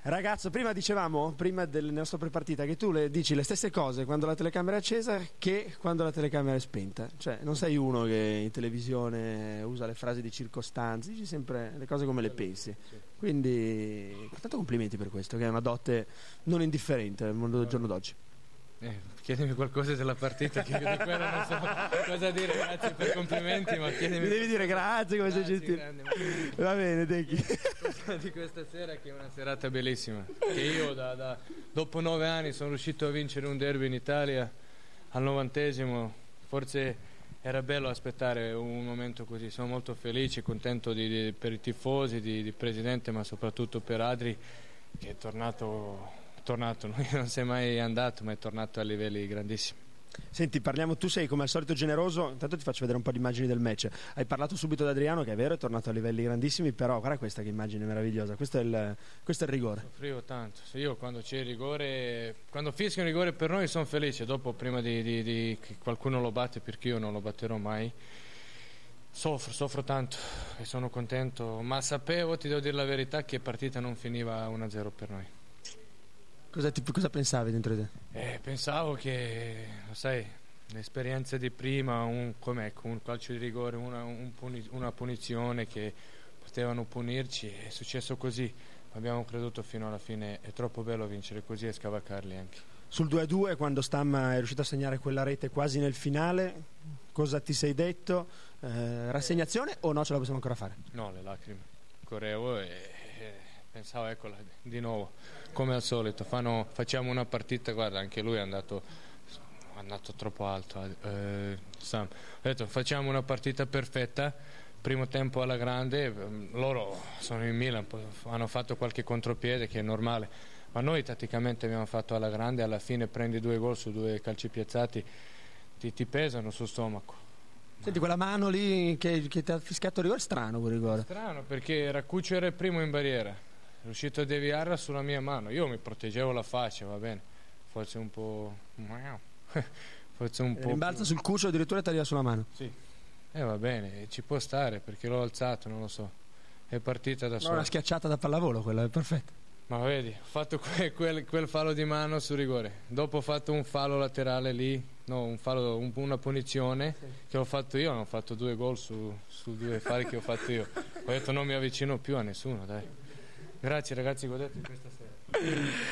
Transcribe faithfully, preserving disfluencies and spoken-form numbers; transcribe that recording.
Ragazzo, prima dicevamo, prima del nostro prepartita, che tu le dici le stesse cose quando la telecamera è accesa che quando la telecamera è spenta. Cioè, non sei uno che in televisione usa le frasi di circostanze, dici sempre le cose come le pensi. Quindi, tanto complimenti per questo, che è una dote non indifferente nel mondo del giorno d'oggi. Eh, chiedimi qualcosa della partita, che io di quella non so cosa dire. Grazie per i complimenti, ma chiedimi. Mi devi dire grazie, come sei gentile. Va bene, Dechi. Di questa sera, che è una serata bellissima, che io da, da, dopo nove anni sono riuscito a vincere un derby in Italia al novantesimo. Forse era bello aspettare un momento così. Sono molto felice, contento di, di, per i tifosi, di, di presidente, ma soprattutto per Adri, che è tornato, tornato lui non si è mai andato, ma è tornato a livelli grandissimi. Senti, parliamo, tu sei come al solito generoso, intanto ti faccio vedere un po' di immagini del match. Hai parlato subito di Adriano, che è vero, è tornato a livelli grandissimi, però guarda questa che immagine meravigliosa, questo è il, questo è il rigore. Soffrivo tanto, io quando c'è il rigore, quando fischiano il rigore per noi sono felice, dopo prima di, di, di che qualcuno lo batte, perché io non lo batterò mai, soffro, soffro tanto e sono contento, ma sapevo, ti devo dire la verità, che partita non finiva uno a zero per noi. Cosa, ti, cosa pensavi dentro di te? Eh, pensavo che, lo sai, l'esperienza di prima, un, com'è, un calcio di rigore, una, un puni, una punizione che potevano punirci, è successo così, abbiamo creduto fino alla fine, è troppo bello vincere così e scavalcarli anche. Sul due a due, quando Stamma è riuscito a segnare quella rete quasi nel finale, cosa ti sei detto? Eh, rassegnazione o no, ce la possiamo ancora fare? No, le lacrime, correvo e... e... pensavo, eccola di nuovo, come al solito fanno, facciamo una partita, guarda, anche lui è andato, è andato troppo alto, eh, Sam. Ho detto facciamo una partita perfetta, primo tempo alla grande, loro sono in Milan, hanno fatto qualche contropiede che è normale, ma noi tatticamente abbiamo fatto alla grande, alla fine prendi due gol su due calci piazzati, ti, ti pesano sul stomaco. Senti, quella mano lì che, che ti ha fischiato il rigore, strano quel rigore. Strano, perché Raccuccio era il primo in barriera, è riuscito a deviarla sulla mia mano, io mi proteggevo la faccia, va bene, forse un po' forse un po' rimbalza più... sul cuccio, addirittura ti arriva sulla mano. Sì, eh va bene, ci può stare, perché l'ho alzato, non lo so, è partita da no, sola. una schiacciata da pallavolo, quella è perfetta. Ma vedi, ho fatto quel, quel, quel fallo di mano sul rigore, dopo ho fatto un fallo laterale lì, no, un fallo, un, una punizione, sì, che ho fatto io, ho fatto due gol su, su due falli che ho fatto io, ho detto non mi avvicino più a nessuno, dai. Grazie ragazzi, godete questa sera.